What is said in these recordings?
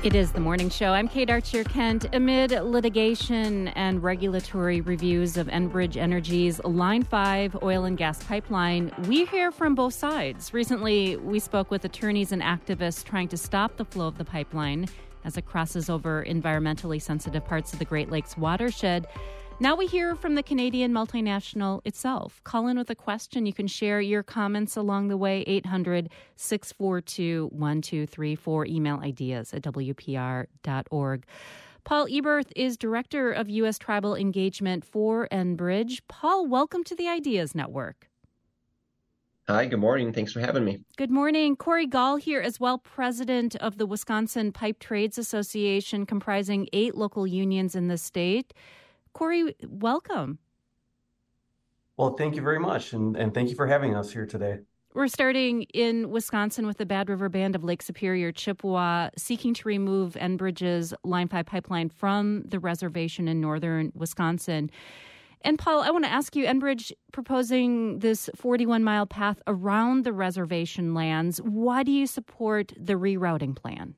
It is the morning show. I'm Kate Archer-Kent. Amid litigation and regulatory reviews of Enbridge Energy's Line 5 oil and gas pipeline, we hear from both sides. Recently, we spoke with attorneys and activists trying to stop the flow of the pipeline as it crosses over environmentally sensitive parts of the Great Lakes watershed. Now we hear from the Canadian multinational itself. Call in with a question. You can share your comments along the way, 800-642-1234. Email ideas at WPR.org. Paul Eberth is Director of U.S. Tribal Engagement for Enbridge. Paul, welcome to the Ideas Network. Hi, good morning. Thanks for having me. Good morning. Corey Gall here as well, President of the Wisconsin Pipe Trades Association, comprising 8 local unions in the state. Corey, welcome. Well, thank you very much, and thank you for having us here today. We're starting in Wisconsin with the Bad River Band of Lake Superior, Chippewa, seeking to remove Enbridge's Line 5 pipeline from the reservation in northern Wisconsin. And Paul, I want to ask you, Enbridge proposing this 41-mile path around the reservation lands. Why do you support the rerouting plan?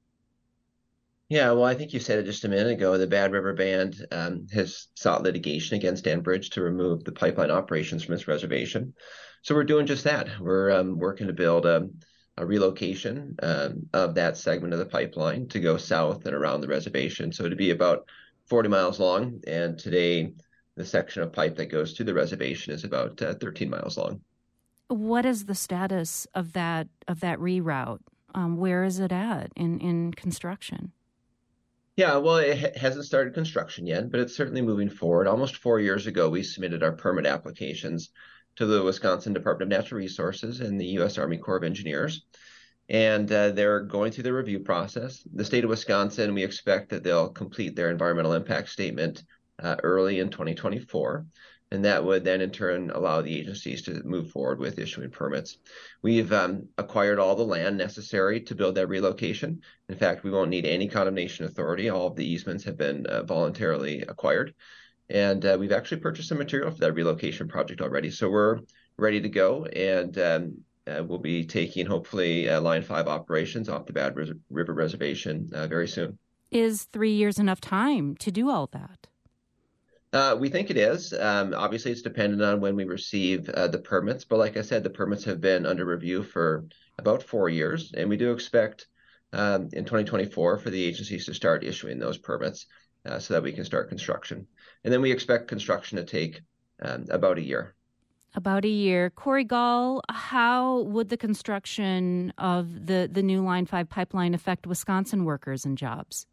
Yeah, well, I think you said it just a minute ago. The Bad River Band has sought litigation against Enbridge to remove the pipeline operations from its reservation. So we're doing just that. We're working to build a relocation of that segment of the pipeline to go south and around the reservation. So to be about 40 miles long. And today, the section of pipe that goes to the reservation is about 13 miles long. What is the status of that reroute? Where is it at in construction? Yeah, well, it hasn't started construction yet, but it's certainly moving forward. Almost 4 years ago, we submitted our permit applications to the Wisconsin Department of Natural Resources and the U.S. Army Corps of Engineers, and they're going through the review process. The state of Wisconsin, we expect that they'll complete their environmental impact statement early in 2024, and that would then in turn allow the agencies to move forward with issuing permits. We've acquired all the land necessary to build that relocation. In fact, we won't need any condemnation authority. All of the easements have been voluntarily acquired. And we've actually purchased some material for that relocation project already. So we're ready to go, and we'll be taking, hopefully, Line 5 operations off the Bad River Reservation very soon. Is 3 years enough time to do all that? We think it is. Obviously, it's dependent on when we receive the permits. But like I said, the permits have been under review for about 4 years. And we do expect in 2024 for the agencies to start issuing those permits so that we can start construction. And then we expect construction to take about a year. About a year. Corey Gall, how would the construction of the new Line 5 pipeline affect Wisconsin workers and jobs?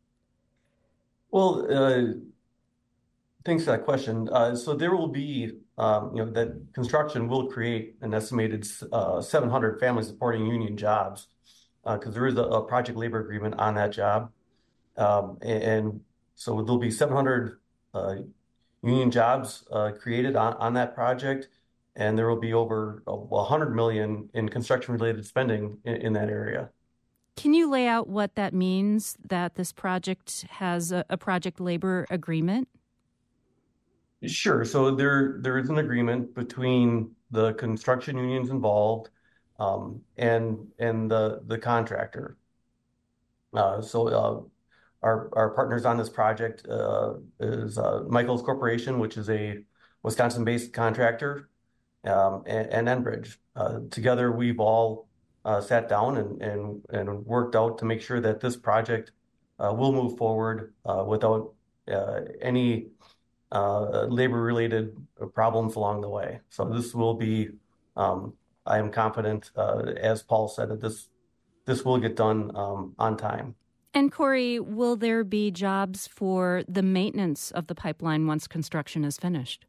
Well, thanks for that question. So there will be, that construction will create an estimated 700 family supporting union jobs because there is a project labor agreement on that job. And so there'll be 700 union jobs created on that project. And there will be over $100 million in construction-related spending in that area. Can you lay out what that means, that this project has a project labor agreement? Sure. So there is an agreement between the construction unions involved and the contractor. So our partners on this project is Michaels Corporation, which is a Wisconsin-based contractor, and Enbridge. Together, we've all sat down and worked out to make sure that this project will move forward without any labor-related problems along the way. So this will be, I am confident, as Paul said, that this will get done on time. And Corey, will there be jobs for the maintenance of the pipeline once construction is finished?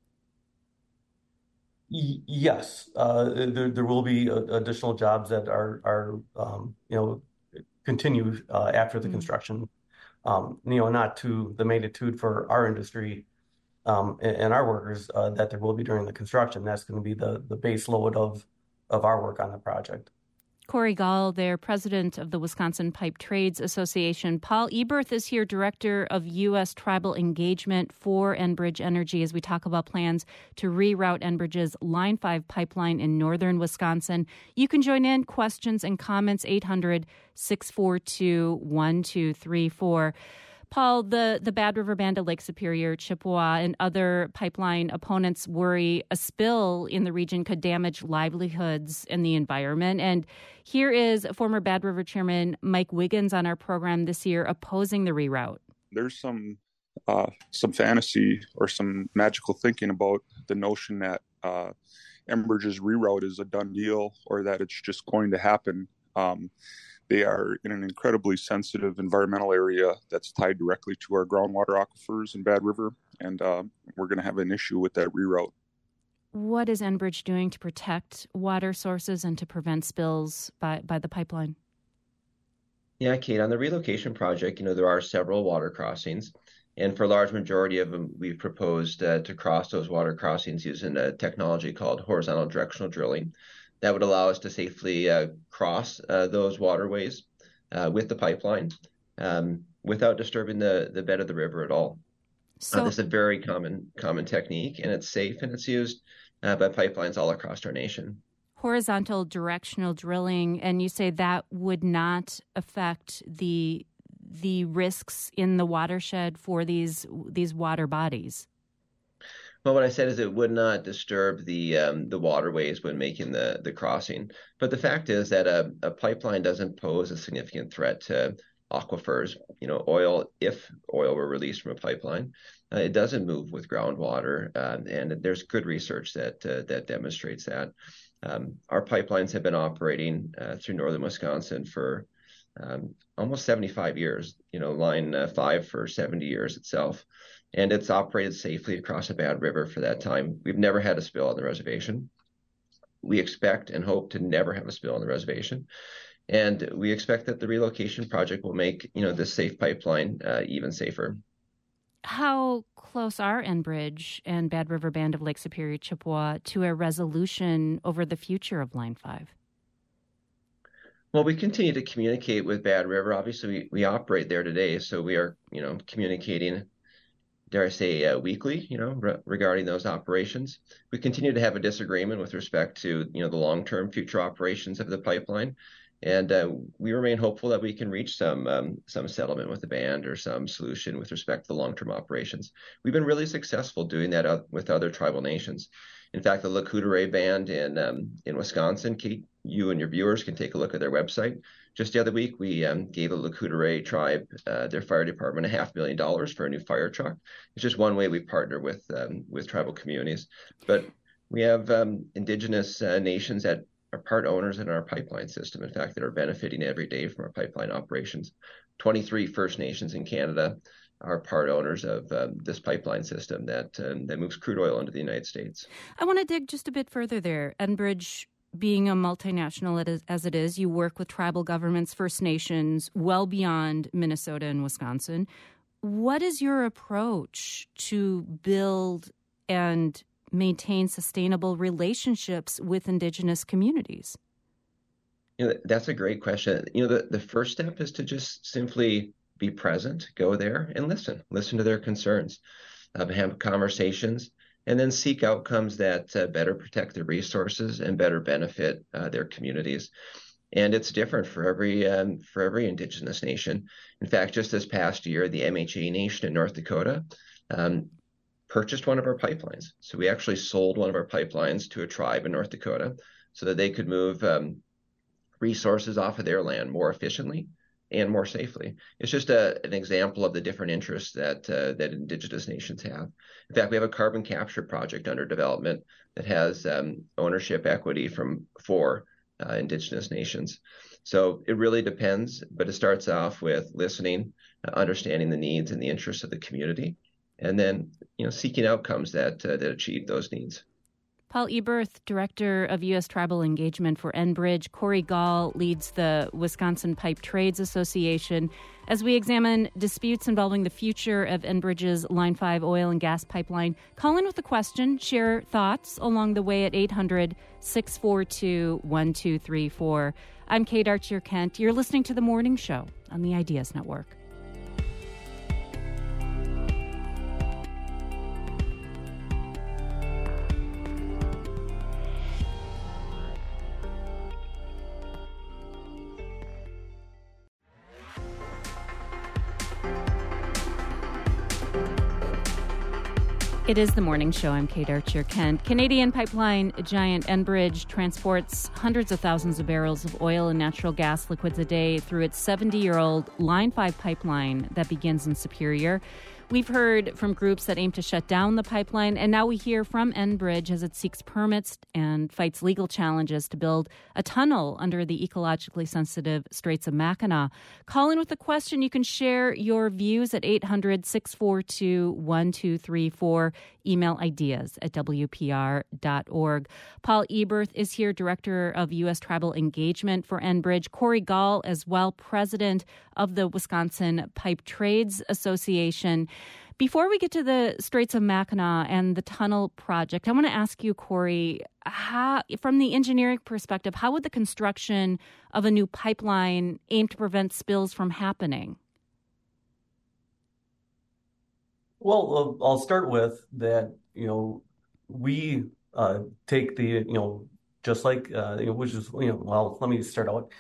Yes, there will be additional jobs that are continue after the construction. Not to the magnitude for our industry and our workers that there will be during the construction. That's going to be the base load of our work on the project. Corey Gall, they're president of the Wisconsin Pipe Trades Association. Paul Eberth is here, director of U.S. Tribal Engagement for Enbridge Energy, as we talk about plans to reroute Enbridge's Line 5 pipeline in northern Wisconsin. You can join in, questions and comments, 800-642-1234. Paul, the Bad River Band of Lake Superior, Chippewa, and other pipeline opponents worry a spill in the region could damage livelihoods and the environment. And here is former Bad River Chairman Mike Wiggins on our program this year opposing the reroute. There's some fantasy or some magical thinking about the notion that Enbridge's reroute is a done deal or that it's just going to happen. They are in an incredibly sensitive environmental area that's tied directly to our groundwater aquifers in Bad River, and we're going to have an issue with that reroute. What is Enbridge doing to protect water sources and to prevent spills by the pipeline? Yeah, Kate, on the relocation project, there are several water crossings, and for a large majority of them, we've proposed to cross those water crossings using a technology called horizontal directional drilling. That would allow us to safely cross those waterways with the pipeline without disturbing the bed of the river at all. So this is a very common technique, and it's safe, and it's used by pipelines all across our nation. Horizontal directional drilling, and you say that would not affect the risks in the watershed for these water bodies. Well, what I said is it would not disturb the waterways when making the crossing. But the fact is that a pipeline doesn't pose a significant threat to aquifers. If oil were released from a pipeline, it doesn't move with groundwater, and there's good research that demonstrates that. Our pipelines have been operating through northern Wisconsin for almost 75 years. Line 5 for 70 years itself. And it's operated safely across the Bad River for that time. We've never had a spill on the reservation. We expect and hope to never have a spill on the reservation. And we expect that the relocation project will make, this safe pipeline even safer. How close are Enbridge and Bad River Band of Lake Superior, Chippewa to a resolution over the future of Line 5? Well, we continue to communicate with Bad River. Obviously, we operate there today, so we are, communicating, dare I say, weekly, regarding those operations. We continue to have a disagreement with respect to, the long-term future operations of the pipeline. And we remain hopeful that we can reach some settlement with the band or some solution with respect to the long-term operations. We've been really successful doing that with other tribal nations. In fact, the Lakota Band in Wisconsin, Kate, you and your viewers can take a look at their website. Just the other week, we gave the Lakota tribe, their fire department, $500,000 for a new fire truck. It's just one way we partner with tribal communities. But we have indigenous nations that are part owners in our pipeline system. In fact, that are benefiting every day from our pipeline operations. 23 First Nations in Canada are part owners of this pipeline system that moves crude oil into the United States. I want to dig just a bit further there. Enbridge, being a multinational as it is, you work with tribal governments, First Nations, well beyond Minnesota and Wisconsin. What is your approach to build and maintain sustainable relationships with Indigenous communities? That's a great question. The first step is to just simply be present, go there and listen to their concerns, have conversations, and then seek outcomes that better protect their resources and better benefit their communities. And it's different for every Indigenous nation. In fact, just this past year, the MHA Nation in North Dakota purchased one of our pipelines. So we actually sold one of our pipelines to a tribe in North Dakota so that they could move resources off of their land more efficiently and more safely. It's just an example of the different interests that Indigenous nations have. In fact, we have a carbon capture project under development that has ownership equity from 4 Indigenous nations. So it really depends, but it starts off with listening, understanding the needs and the interests of the community, and then seeking outcomes that achieve those needs. Paul Eberth, Director of U.S. Tribal Engagement for Enbridge. Corey Gall leads the Wisconsin Pipe Trades Association as we examine disputes involving the future of Enbridge's Line 5 oil and gas pipeline. Call in with a question, share thoughts along the way at 800-642-1234. I'm Kate Archer-Kent. You're listening to The Morning Show on the Ideas Network. It is The Morning Show. I'm Kate Archer-Kent. Canadian pipeline giant Enbridge transports hundreds of thousands of barrels of oil and natural gas liquids a day through its 70-year-old Line 5 pipeline that begins in Superior. We've heard from groups that aim to shut down the pipeline, and now we hear from Enbridge as it seeks permits and fights legal challenges to build a tunnel under the ecologically sensitive Straits of Mackinac. Call in with a question. You can share your views at 800-642-1234. Email ideas at WPR.org. Paul Eberth is here, Director of U.S. Tribal Engagement for Enbridge. Corey Gall as well, President of the Wisconsin Pipe Trades Association. Before we get to the Straits of Mackinac and the tunnel project, I want to ask you, Corey, from the engineering perspective, how would the construction of a new pipeline aim to prevent spills from happening? Well, I'll start with that, we take the, just like, which is, well, let me start out.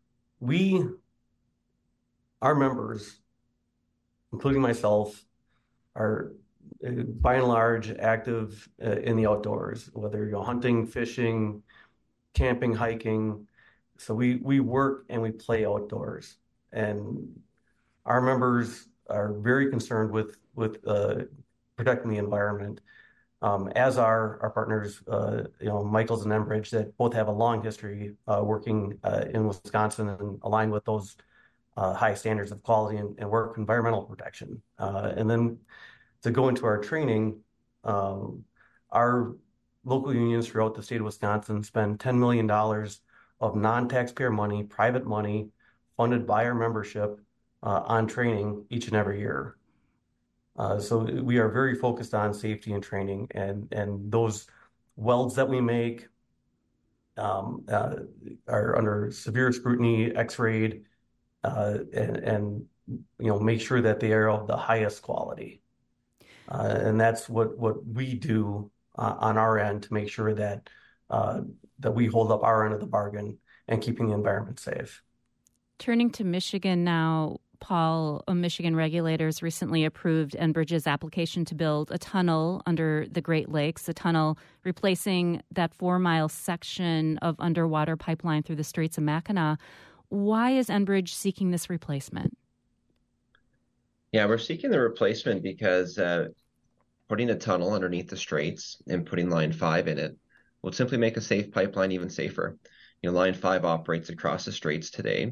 Our members, including myself, are by and large active in the outdoors, whether you're hunting, fishing, camping, hiking. So we work and we play outdoors. And our members are very concerned with protecting the environment, as are our partners, Michaels and Enbridge, that both have a long history working in Wisconsin and aligned with those high standards of quality and work environmental protection. And then to go into our training, our local unions throughout the state of Wisconsin spend $10 million of non-taxpayer money, private money, funded by our membership on training each and every year. So we are very focused on safety and training, and those welds that we make are under severe scrutiny, X-rayed, and make sure that they are of the highest quality. And that's what we do on our end to make sure that we hold up our end of the bargain and keeping the environment safe. Turning to Michigan now, Paul, Michigan regulators recently approved Enbridge's application to build a tunnel under the Great Lakes, a tunnel replacing that 4-mile section of underwater pipeline through the Straits of Mackinac. Why is Enbridge seeking this replacement? Yeah, we're seeking the replacement because putting a tunnel underneath the Straits and putting Line 5 in it will simply make a safe pipeline even safer. Line 5 operates across the Straits today.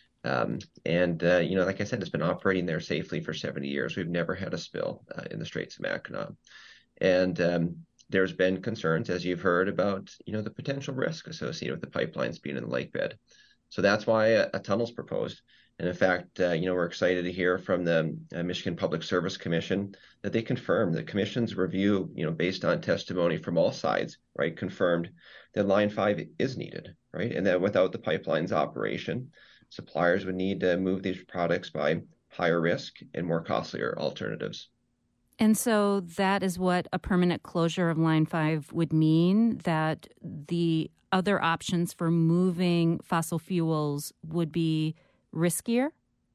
Like I said, it's been operating there safely for 70 years. We've never had a spill in the Straits of Mackinac. And there's been concerns, as you've heard, about, the potential risk associated with the pipelines being in the lake bed. So that's why a tunnel's proposed. And in fact, we're excited to hear from the Michigan Public Service Commission that they confirmed the commission's review, based on testimony from all sides, right, confirmed that Line 5 is needed, right, and that without the pipeline's operation, suppliers would need to move these products by higher risk and more costlier alternatives. And so that is what a permanent closure of Line 5 would mean, that the other options for moving fossil fuels would be riskier?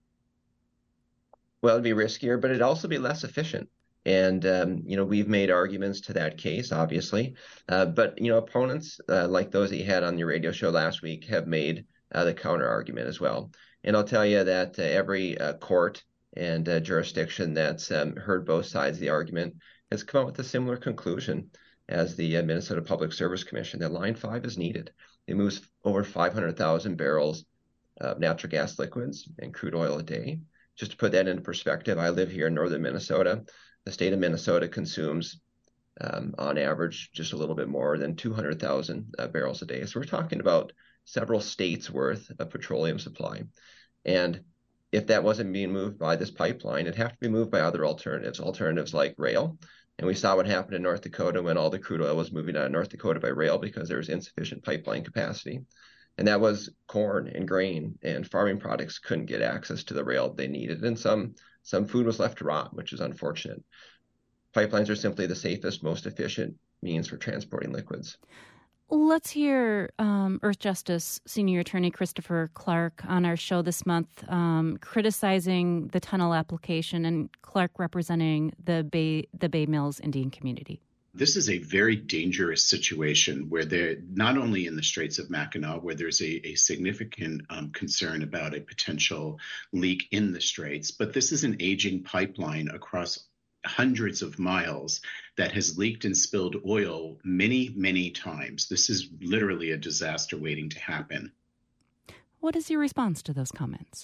Well, it'd be riskier, but it'd also be less efficient. And, we've made arguments to that case, obviously. But opponents like those that you had on your radio show last week have made the counter argument as well. And I'll tell you that every court and jurisdiction that's heard both sides of the argument has come up with a similar conclusion as the Minnesota Public Service Commission, that Line 5 is needed. It moves over 500,000 barrels of natural gas liquids and crude oil a day. Just to put that into perspective, I live here in northern Minnesota. The state of Minnesota consumes on average, just a little bit more than 200,000 barrels a day. So we're talking about several states worth of petroleum supply. And if that wasn't being moved by this pipeline, it'd have to be moved by other alternatives like rail. And we saw what happened in North Dakota when all the crude oil was moving out of North Dakota by rail because there was insufficient pipeline capacity. And that was corn and grain and farming products couldn't get access to the rail they needed. And some food was left to rot, which is unfortunate. Pipelines are simply the safest, most efficient means for transporting liquids. Let's hear Earthjustice Senior Attorney Christopher Clark on our show this month, criticizing the tunnel application, and Clark representing the Bay Mills Indian community. This is a very dangerous situation where they're not only in the Straits of Mackinac, where there's a significant concern about a potential leak in the Straits, but this is an aging pipeline across hundreds of miles that has leaked and spilled oil many, many times. This is literally a disaster waiting to happen. What is your response to those comments?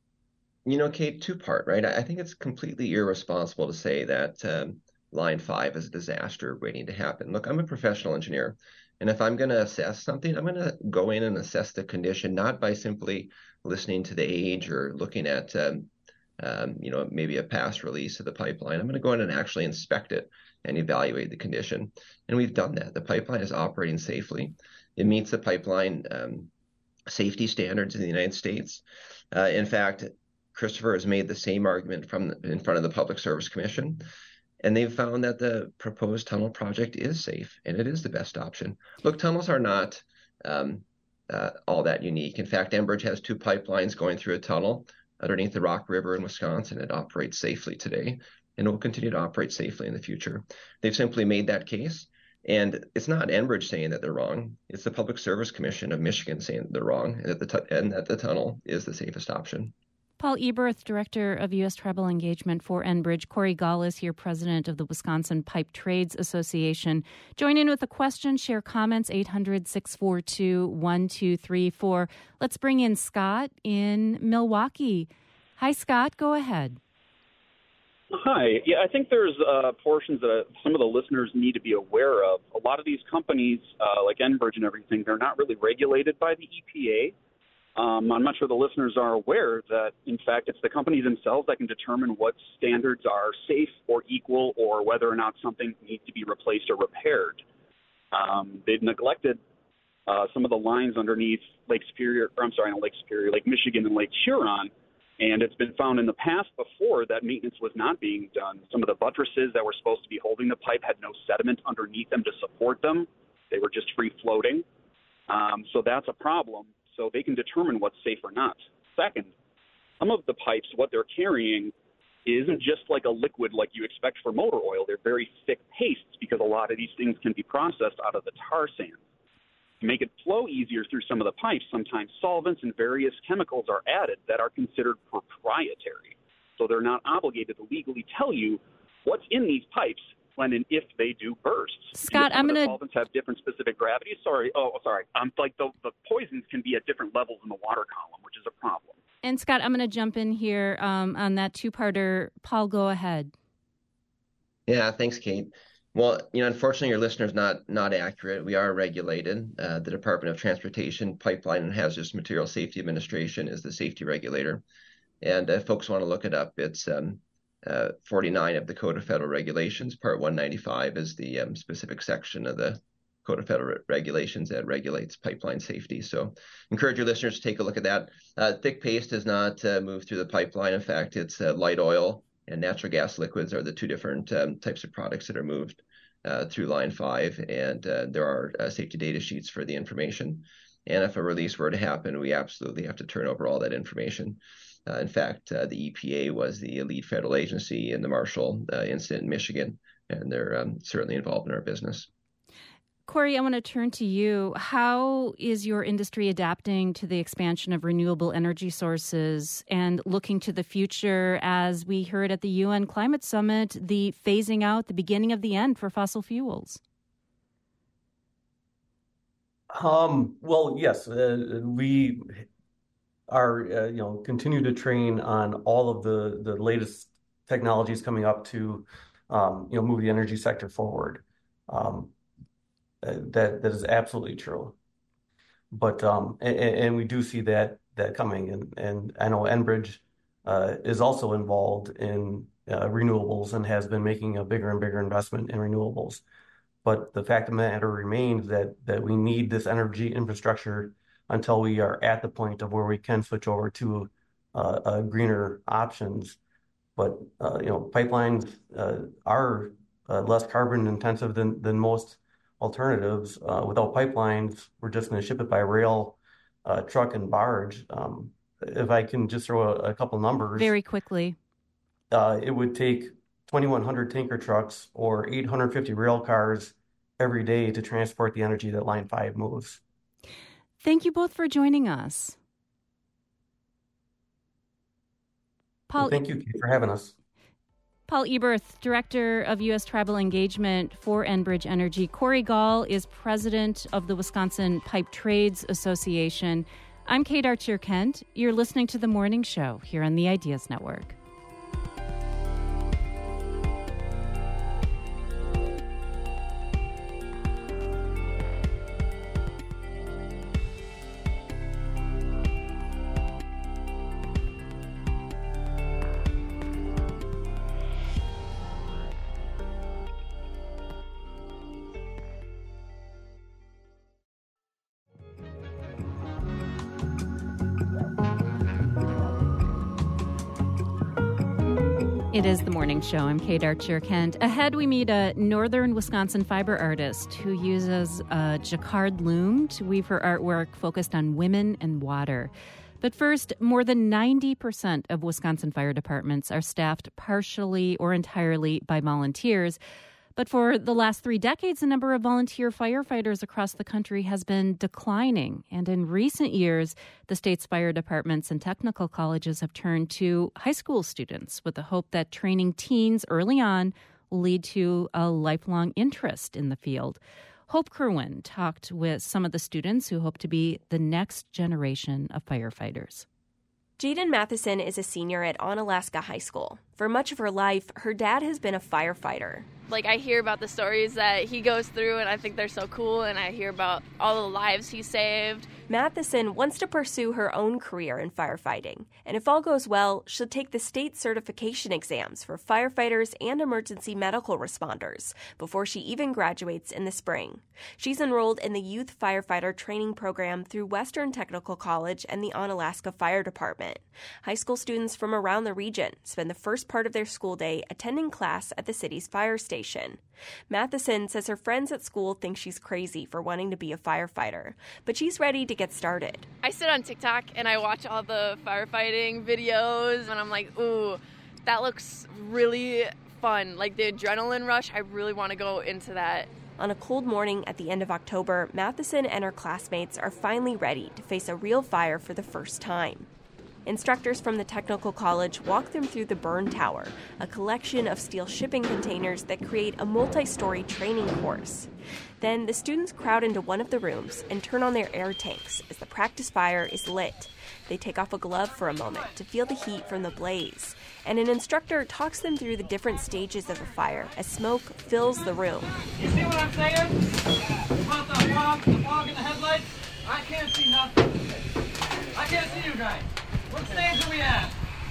Kate, two-part, right? I think it's completely irresponsible to say that Line 5 is a disaster waiting to happen. Look, I'm a professional engineer, and if I'm going to assess something, I'm going to go in and assess the condition, not by simply listening to the age or looking at maybe a past release of the pipeline. I'm going to go in and actually inspect it and evaluate the condition. And we've done that. The pipeline is operating safely. It meets the pipeline safety standards in the United States. In fact, Christopher has made the same argument in front of the Public Service Commission, and they've found that the proposed tunnel project is safe, and it is the best option. Look, tunnels are not all that unique. In fact, Enbridge has two pipelines going through a tunnel underneath the Rock River in Wisconsin. It operates safely today, and it will continue to operate safely in the future. They've simply made that case, and it's not Enbridge saying that they're wrong. It's the Public Service Commission of Michigan saying that they're wrong, and that the tunnel is the safest option. Paul Eberth, Director of U.S. Tribal Engagement for Enbridge. Corey Gall is here, President of the Wisconsin Pipe Trades Association. Join in with a question, share comments, 800-642-1234. Let's bring in Scott in Milwaukee. Hi, Scott. Go ahead. Hi. Yeah, I think there's portions that some of the listeners need to be aware of. A lot of these companies, like Enbridge and everything, they're not really regulated by the EPA. I'm not sure the listeners are aware that, in fact, it's the companies themselves that can determine what standards are safe or equal, or whether or not something needs to be replaced or repaired. They've neglected some of the lines underneath Lake Michigan and Lake Huron, and it's been found in the past before that maintenance was not being done. Some of the buttresses that were supposed to be holding the pipe had no sediment underneath them to support them. They were just free floating. So that's a problem. So they can determine what's safe or not. Second, some of the pipes, what they're carrying isn't just like a liquid like you expect for motor oil. They're very thick pastes because a lot of these things can be processed out of the tar sand. To make it flow easier through some of the pipes, sometimes solvents and various chemicals are added that are considered proprietary. So they're not obligated to legally tell you what's in these pipes when and if they do burst. Scott, I'm going to... solvents have different specific gravities. Sorry. Like the poisons can be at different levels in the water column, which is a problem. And Scott, I'm going to jump in here on that two-parter. Paul, go ahead. Yeah, thanks, Kate. Well, unfortunately, your listener's not accurate. We are regulated. The Department of Transportation Pipeline and Hazardous Materials Safety Administration is the safety regulator. And if folks want to look it up, it's 49 of the Code of Federal Regulations. Part 195 is the specific section of the Code of Federal Regulations that regulates pipeline safety. So encourage your listeners to take a look at that. Thick paste does not move through the pipeline. In fact, it's light oil and natural gas liquids are the two different types of products that are moved through Line 5. And there are safety data sheets for the information. And if a release were to happen, we absolutely have to turn over all that information. In fact, the EPA was the lead federal agency in the Marshall incident in Michigan, and they're certainly involved in our business. Corey, I want to turn to you. How is your industry adapting to the expansion of renewable energy sources and looking to the future, as we heard at the UN Climate Summit, the phasing out, the beginning of the end for fossil fuels? Well, yes, we are, continue to train on all of the latest technologies coming up to, move the energy sector forward. That is absolutely true. But and we do see that coming, and I know Enbridge is also involved in renewables and has been making a bigger and bigger investment in renewables. But the fact of the matter remains that we need this energy infrastructure until we are at the point of where we can switch over to greener options. But pipelines are less carbon intensive than most alternatives. Without pipelines, we're just going to ship it by rail, truck, and barge. If I can just throw a couple numbers. Very quickly. It would take 2,100 tanker trucks or 850 rail cars every day to transport the energy that Line 5 moves. Thank you both for joining us. Paul, thank you, Kate, for having us. Paul Eberth, Director of U.S. Tribal Engagement for Enbridge Energy. Corey Gall is President of the Wisconsin Pipe Trades Association. I'm Kate Archer-Kent. You're listening to The Morning Show here on the Ideas Network. It is The Morning Show. I'm Kate Archer-Kent. Ahead, we meet a northern Wisconsin fiber artist who uses a jacquard loom to weave her artwork focused on women and water. But first, more than 90% of Wisconsin fire departments are staffed partially or entirely by volunteers. But for the last 3 decades, the number of volunteer firefighters across the country has been declining. And in recent years, the state's fire departments and technical colleges have turned to high school students with the hope that training teens early on will lead to a lifelong interest in the field. Hope Kerwin talked with some of the students who hope to be the next generation of firefighters. Jaden Matheson is a senior at Onalaska High School. For much of her life, her dad has been a firefighter. I hear about the stories that he goes through, and I think they're so cool, and I hear about all the lives he saved. Matheson wants to pursue her own career in firefighting, and if all goes well, she'll take the state certification exams for firefighters and emergency medical responders before she even graduates in the spring. She's enrolled in the Youth Firefighter Training Program through Western Technical College and the Onalaska Fire Department. High school students from around the region spend the first part of their school day attending class at the city's fire station. Matheson says her friends at school think she's crazy for wanting to be a firefighter, but she's ready to get started. I sit on TikTok and I watch all the firefighting videos, and I'm like, ooh, that looks really fun. The adrenaline rush, I really want to go into that. On a cold morning at the end of October, Matheson and her classmates are finally ready to face a real fire for the first time. Instructors from the technical college walk them through the burn tower, a collection of steel shipping containers that create a multi-story training course. Then the students crowd into one of the rooms and turn on their air tanks as the practice fire is lit. They take off a glove for a moment to feel the heat from the blaze, and an instructor talks them through the different stages of a fire as smoke fills the room. You see what I'm saying? About the fog in the headlights? I can't see nothing. I can't see you guys. What stage are we at?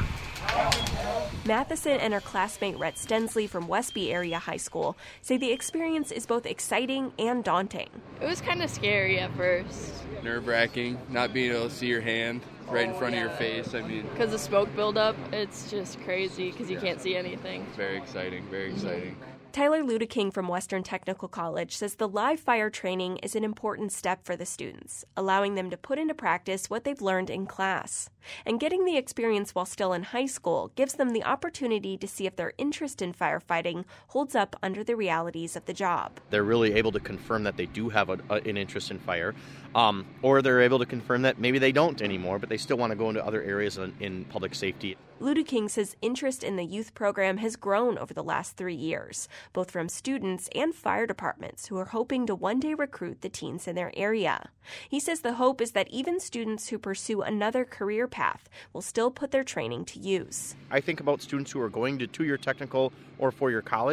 Matheson and her classmate Rhett Stensley from Westby Area High School say the experience is both exciting and daunting. It was kind of scary at first. Nerve-wracking, not being able to see your hand right in front of your face. Because the smoke buildup, it's just crazy because you can't see anything. It's very exciting, very exciting. Tyler Ludeking from Western Technical College says the live fire training is an important step for the students, allowing them to put into practice what they've learned in class. And getting the experience while still in high school gives them the opportunity to see if their interest in firefighting holds up under the realities of the job. They're really able to confirm that they do have an interest in fire, or they're able to confirm that maybe they don't anymore, but they still want to go into other areas in public safety. Ludeking says interest in the youth program has grown over the last 3 years, both from students and fire departments who are hoping to one day recruit the teens in their area. He says the hope is that even students who pursue another career path will still put their training to use. I think about students who are going to two-year technical or four-year college,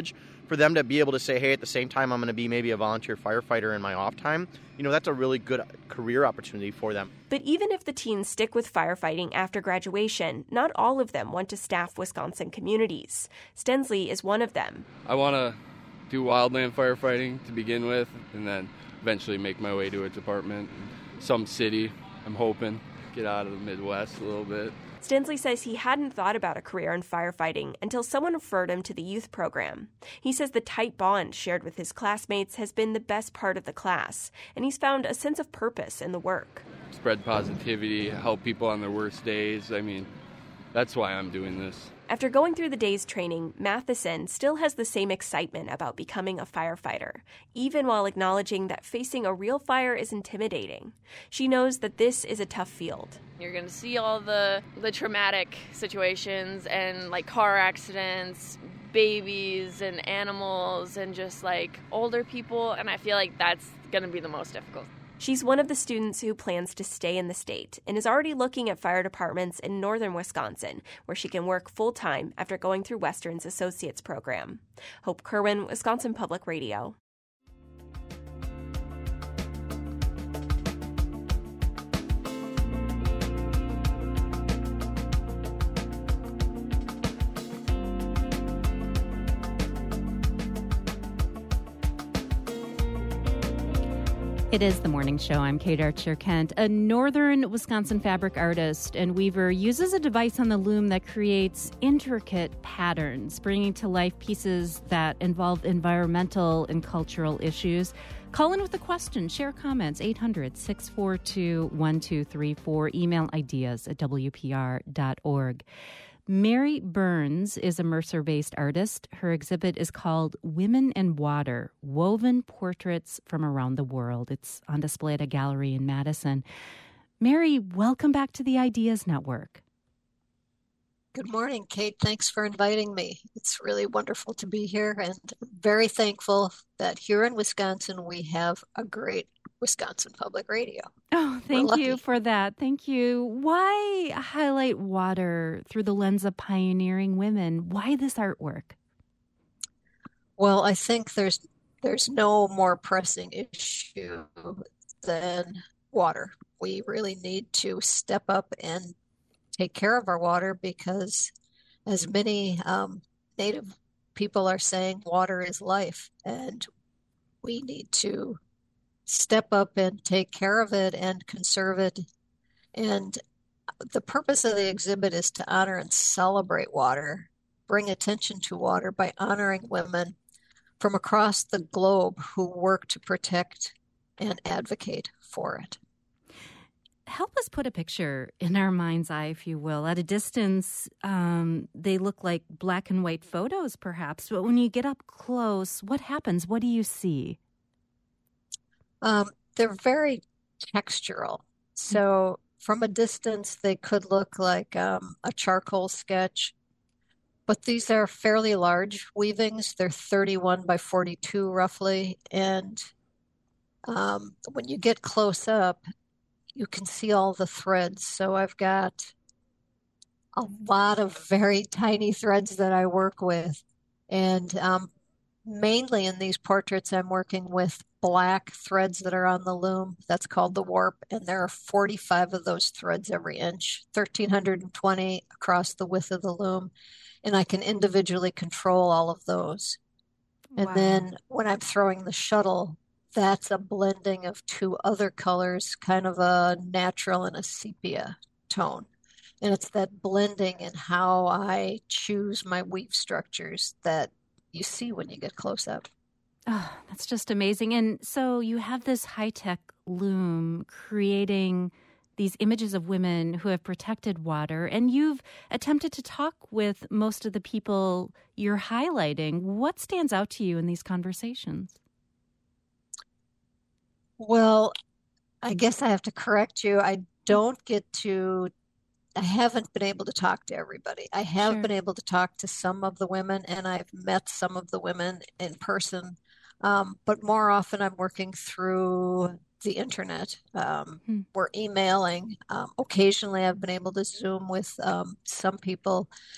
for them to be able to say, hey, at the same time, I'm going to be maybe a volunteer firefighter in my off time, that's a really good career opportunity for them. But even if the teens stick with firefighting after graduation, not all of them want to staff Wisconsin communities. Stensley is one of them. I want to do wildland firefighting to begin with, and then eventually make my way to a department in some city. I'm hoping get out of the Midwest a little bit. Stensley says he hadn't thought about a career in firefighting until someone referred him to the youth program. He says the tight bond shared with his classmates has been the best part of the class, and he's found a sense of purpose in the work. Spread positivity, help people on their worst days. That's why I'm doing this. After going through the day's training, Matheson still has the same excitement about becoming a firefighter, even while acknowledging that facing a real fire is intimidating. She knows that this is a tough field. You're going to see all the traumatic situations and car accidents, babies and animals and just older people, and I feel like that's going to be the most difficult. She's one of the students who plans to stay in the state and is already looking at fire departments in northern Wisconsin, where she can work full-time after going through Western's Associates program. Hope Kerwin, Wisconsin Public Radio. It is The Morning Show. I'm Kate Archer-Kent. A northern Wisconsin fabric artist and weaver uses a device on the loom that creates intricate patterns, bringing to life pieces that involve environmental and cultural issues. Call in with a question, share comments, 800-642-1234. Email ideas@wpr.org. Mary Burns is a Mercer-based artist. Her exhibit is called Women and Water, Woven Portraits from Around the World. It's on display at a gallery in Madison. Mary, welcome back to the Ideas Network. Good morning, Kate. Thanks for inviting me. It's really wonderful to be here, and very thankful that here in Wisconsin we have a great Wisconsin Public Radio. Oh, thank you for that. Thank you. Why highlight water through the lens of pioneering women? Why this artwork? Well, I think there's no more pressing issue than water. We really need to step up and take care of our water because, as many Native people are saying, water is life, and we need to step up and take care of it and conserve it. And the purpose of the exhibit is to honor and celebrate water, bring attention to water by honoring women from across the globe who work to protect and advocate for it. Help us put a picture in our mind's eye, if you will. At a distance, they look like black and white photos, perhaps. But when you get up close, what happens? What do you see? They're very textural. So from a distance, they could look like a charcoal sketch. But these are fairly large weavings. They're 31 by 42 roughly. And when you get close up, you can see all the threads. So I've got a lot of very tiny threads that I work with. And mainly in these portraits, I'm working with black threads that are on the loom. That's called the warp. And there are 45 of those threads every inch, 1,320 across the width of the loom. And I can individually control all of those. And then when I'm throwing the shuttle, that's a blending of two other colors, kind of a natural and a sepia tone. And it's that blending in how I choose my weave structures that you see when you get close up. Oh, that's just amazing. And so you have this high-tech loom creating these images of women who have protected water, and you've attempted to talk with most of the people you're highlighting. What stands out to you in these conversations? Well, I guess I have to correct you. I haven't been able to talk to everybody. I have been able to talk to some of the women, and I've met some of the women in person. But more often I'm working through the internet. We're emailing. Occasionally I've been able to Zoom with some people.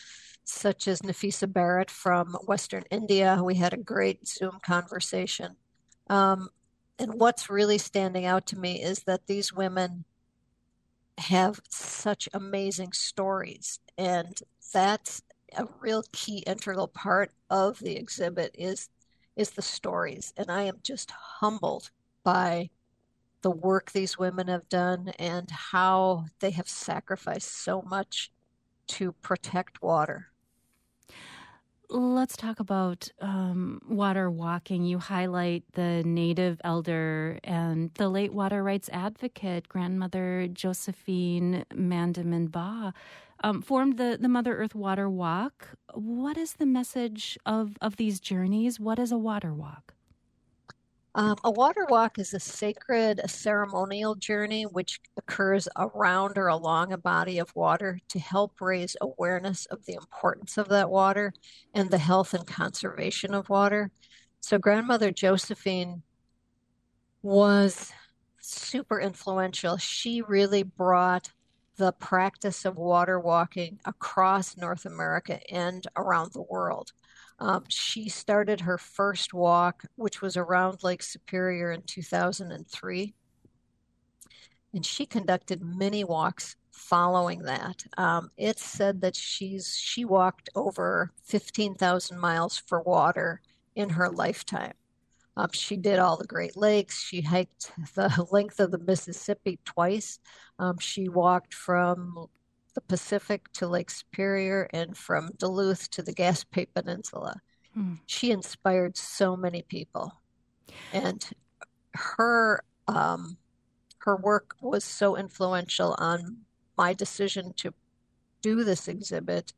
such as Nafisa Barrett from Western India. We had a great Zoom conversation. And what's really standing out to me is that these women have such amazing stories, and that's a real key integral part of the exhibit is the stories. And I am just humbled by the work these women have done and how they have sacrificed so much to protect water. Let's talk about water walking. You highlight the native elder and the late water rights advocate, Grandmother Josephine Mandamin Ba, formed the Mother Earth Water Walk. What is the message of these journeys? What is a water walk? A water walk is a sacred, ceremonial journey which occurs around or along a body of water to help raise awareness of the importance of that water and the health and conservation of water. So Grandmother Josephine was super influential. She really brought the practice of water walking across North America and around the world. She started her first walk, which was around Lake Superior in 2003. And she conducted many walks following that. It's said that she walked over 15,000 miles for water in her lifetime. She did all the Great Lakes. She hiked the length of the Mississippi twice. She walked from the Pacific to Lake Superior and from Duluth to the Gaspe Peninsula. She inspired so many people. And her work was so influential on my decision to do this exhibit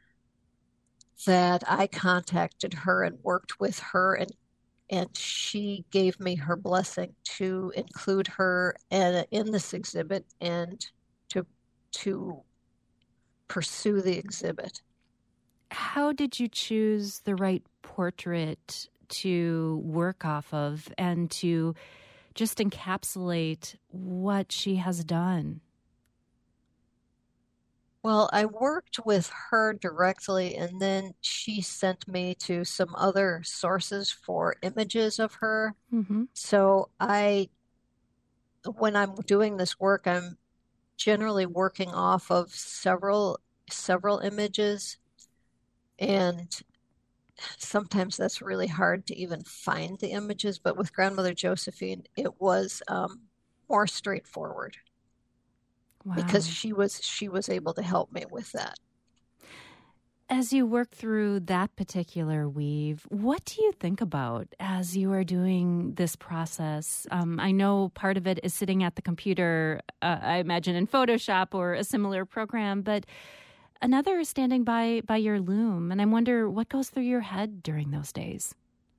that I contacted her and worked with her, and she gave me her blessing to include her in this exhibit and to pursue the exhibit. How did you choose the right portrait to work off of and to just encapsulate what she has done? Well, I worked with her directly, and then she sent me to some other sources for images of her. Mm-hmm. So when I'm doing this work, I'm generally working off of several images, and sometimes that's really hard to even find the images. But with Grandmother Josephine, it was more straightforward. Wow. Because she was able to help me with that. As you work through that particular weave, what do you think about as you are doing this process? I know part of it is sitting at the computer, I imagine in Photoshop or a similar program, but another is standing by your loom. And I wonder what goes through your head during those days.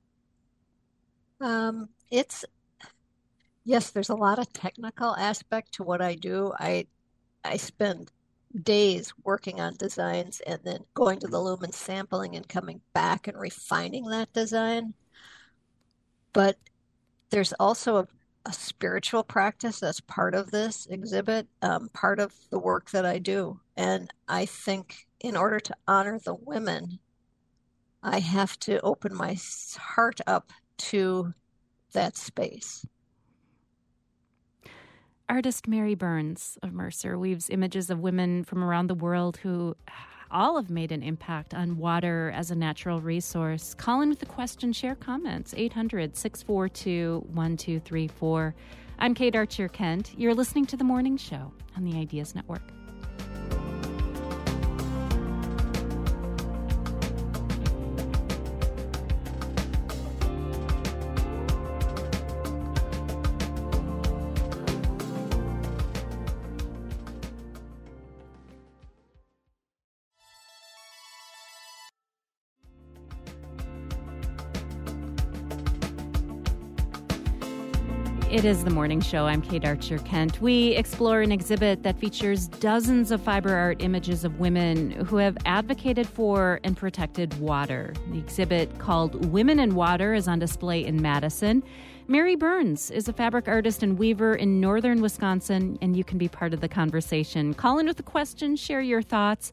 Yes, there's a lot of technical aspect to what I do. I spend days working on designs and then going to the loom and sampling and coming back and refining that design. But there's also a spiritual practice that's part of this exhibit, part of the work that I do. And I think in order to honor the women, I have to open my heart up to that space. Artist Mary Burns of Mercer weaves images of women from around the world who all have made an impact on water as a natural resource. Call in with a question, share comments, 800-642-1234. I'm Kate Archer-Kent. You're listening to The Morning Show on the Ideas Network. It is The Morning Show. I'm Kate Archer-Kent. We explore an exhibit that features dozens of fiber art images of women who have advocated for and protected water. The exhibit, called Women in Water, is on display in Madison. Mary Burns is a fabric artist and weaver in northern Wisconsin, and you can be part of the conversation. Call in with a question, share your thoughts,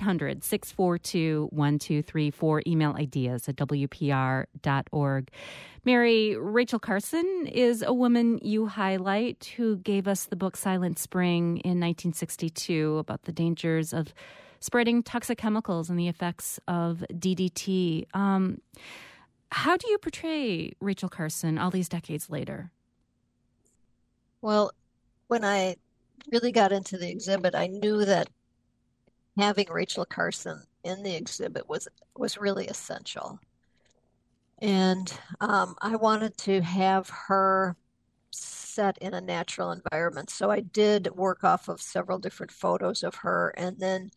800-642-1234. Email ideas@wpr.org. Mary, Rachel Carson is a woman you highlight who gave us the book Silent Spring in 1962 about the dangers of spreading toxic chemicals and the effects of DDT. How do you portray Rachel Carson all these decades later? Well, when I really got into the exhibit, I knew that having Rachel Carson in the exhibit was really essential. And I wanted to have her set in a natural environment. So I did work off of several different photos of her. And then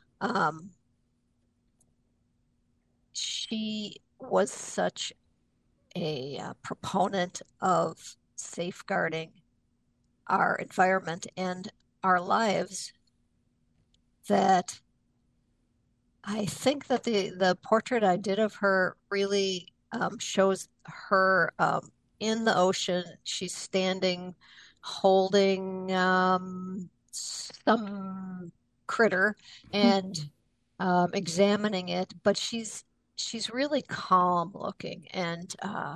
she was such a proponent of safeguarding our environment and our lives that I think that the portrait I did of her really shows her in the ocean. She's standing holding some critter and examining it, but she's really calm looking, and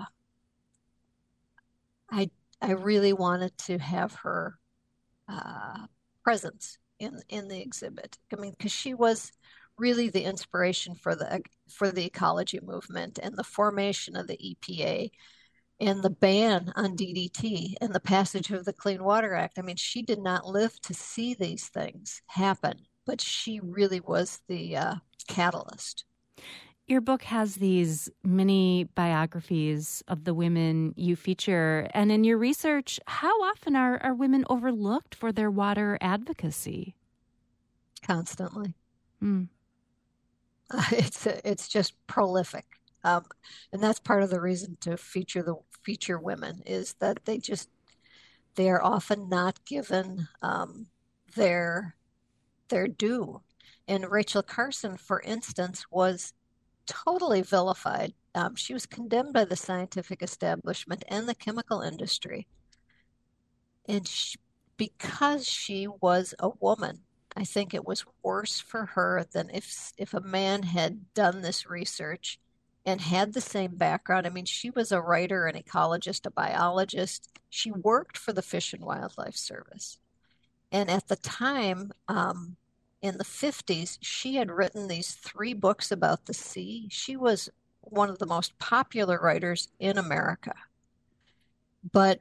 I really wanted to have her presence in the exhibit. I mean, because she was really the inspiration for the ecology movement and the formation of the EPA and the ban on DDT and the passage of the Clean Water Act. I mean, she did not live to see these things happen, but she really was the catalyst. Your book has these mini biographies of the women you feature. And in your research, how often are women overlooked for their water advocacy? Constantly. It's just prolific. And that's part of the reason to feature women is that they are often not given their due. And Rachel Carson, for instance, was totally vilified. She was condemned by the scientific establishment and the chemical industry. And because she was a woman, I think it was worse for her than if a man had done this research and had the same background. I mean, she was a writer, an ecologist, a biologist. She worked for the Fish and Wildlife Service. And at the time, in the 50s, she had written these 3 books about the sea. She was one of the most popular writers in America. But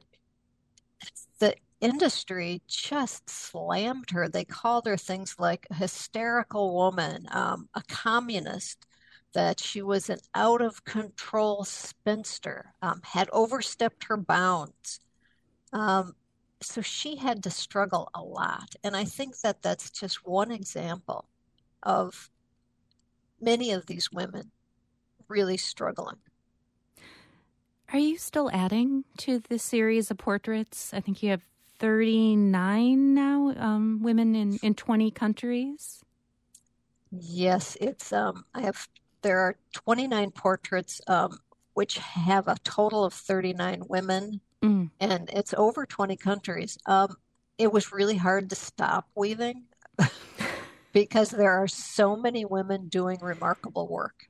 the industry just slammed her. They called her things like a hysterical woman, a communist, that she was an out-of-control spinster, had overstepped her bounds. So she had to struggle a lot. And I think that that's just one example of many of these women really struggling. Are you still adding to this series of portraits? I think you have 39 now, women in 20 countries. Yes, there are 29 portraits, which have a total of 39 women. And it's over 20 countries. It was really hard to stop weaving because there are so many women doing remarkable work.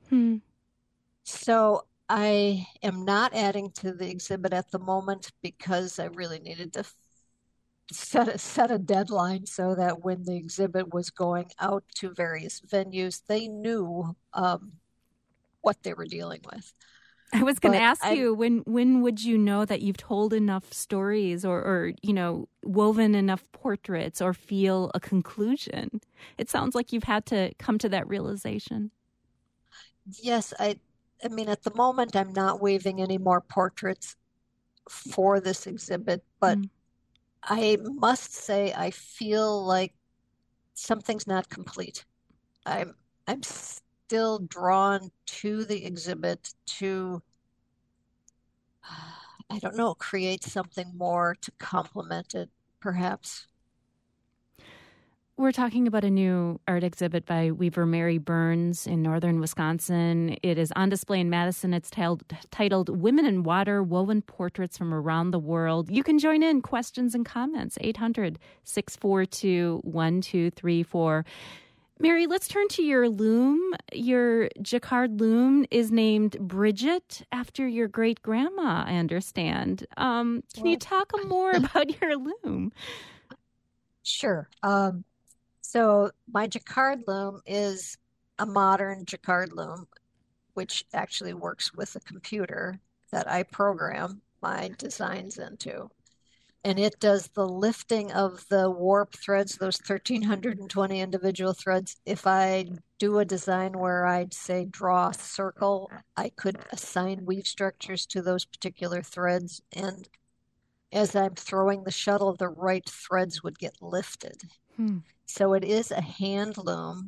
So I am not adding to the exhibit at the moment because I really needed to set a deadline so that when the exhibit was going out to various venues, they knew what they were dealing with. I was going to ask you, when would you know that you've told enough stories or woven enough portraits or feel a conclusion? It sounds like you've had to come to that realization. Yes, I mean, at the moment, I'm not weaving any more portraits for this exhibit, but I must say I feel like something's not complete. I'm still drawn to the exhibit to, I don't know, create something more to complement it, perhaps. We're talking about a new art exhibit by weaver Mary Burns in northern Wisconsin. It is on display in Madison. It's titled Women in Water, Woven Portraits from Around the World. You can join in questions and comments, 800-642-1234. Mary, let's turn to your loom. Your jacquard loom is named Bridget after your great-grandma, I understand. Can you talk more about your loom? Sure. So my jacquard loom is a modern jacquard loom, which actually works with a computer that I program my designs into. And it does the lifting of the warp threads, those 1,320 individual threads. If I do a design where I'd say draw a circle, I could assign weave structures to those particular threads. And as I'm throwing the shuttle, the right threads would get lifted. So it is a hand loom,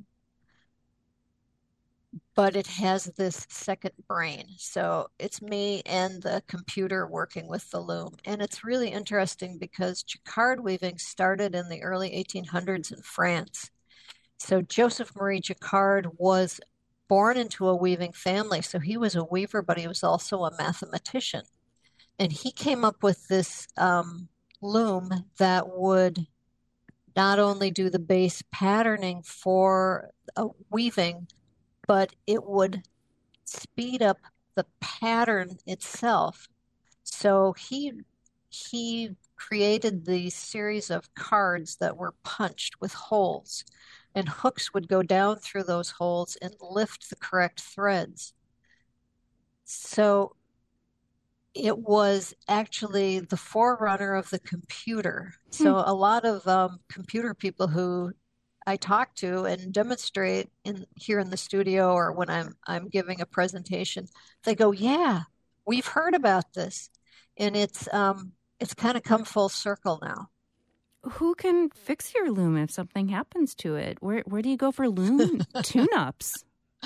but it has this second brain. So it's me and the computer working with the loom. And it's really interesting because jacquard weaving started in the early 1800s in France. So Joseph Marie Jacquard was born into a weaving family. So he was a weaver, but he was also a mathematician. And he came up with this loom that would not only do the base patterning for weaving, but it would speed up the pattern itself. So he created these series of cards that were punched with holes, and hooks would go down through those holes and lift the correct threads. So it was actually the forerunner of the computer. So a lot of computer people who I talk to and demonstrate here in the studio or when I'm giving a presentation, they go, "Yeah, we've heard about this," and it's kind of come full circle now. Who can fix your loom if something happens to it? Where do you go for loom tune-ups?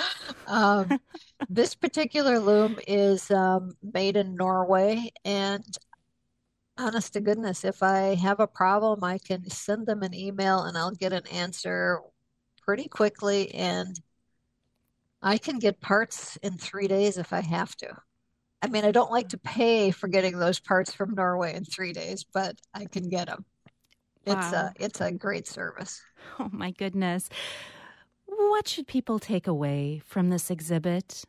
This particular loom is made in Norway, and honest to goodness, if I have a problem, I can send them an email and I'll get an answer pretty quickly, and I can get parts in 3 days if I have to. I mean, I don't like to pay for getting those parts from Norway in 3 days, but I can get them. Wow. It's a great service. Oh, my goodness. What should people take away from this exhibit?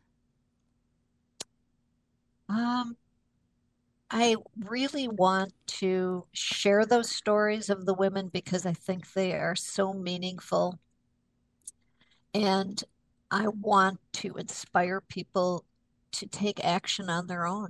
I really want to share those stories of the women because I think they are so meaningful. And I want to inspire people to take action on their own.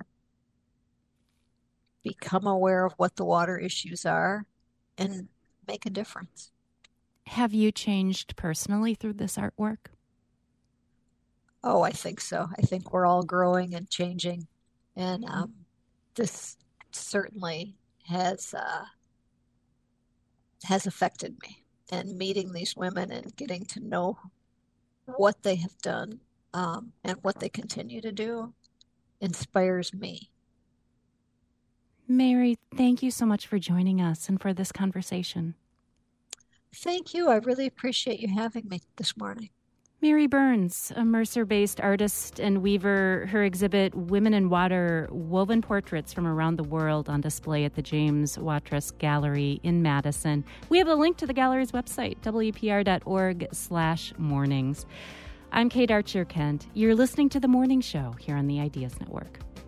Become aware of what the water issues are and make a difference. Have you changed personally through this artwork? Oh, I think so. I think we're all growing and changing. And this certainly has affected me. And meeting these women and getting to know what they have done and what they continue to do inspires me. Mary, thank you so much for joining us and for this conversation. Thank you. I really appreciate you having me this morning. Mary Burns, a Mercer-based artist and weaver, her exhibit Women in Water, Woven Portraits from Around the World on display at the James Watrous Gallery in Madison. We have a link to the gallery's website, wpr.org/mornings. I'm Kate Archer-Kent. You're listening to The Morning Show here on the Ideas Network.